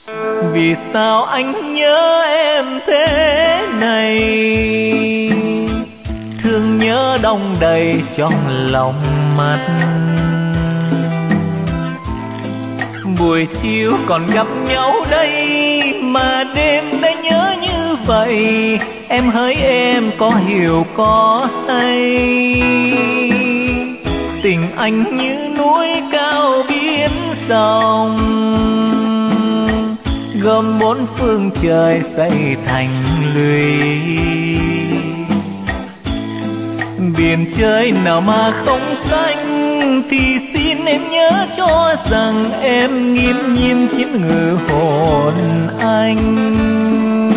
Vì sao anh nhớ em thế này, thương nhớ đong đầy trong lòng mắt. Buổi chiều còn gặp nhau đây mà đêm đã nhớ như vậy. Em hỡi em có hiểu có hay, tình anh như núi cao biển sông, gom bốn phương trời xây thành lũy. Biển trời nào mà không xanh thì xin em nhớ cho rằng em nghiễm nhiên chiếm ngự hồn anh.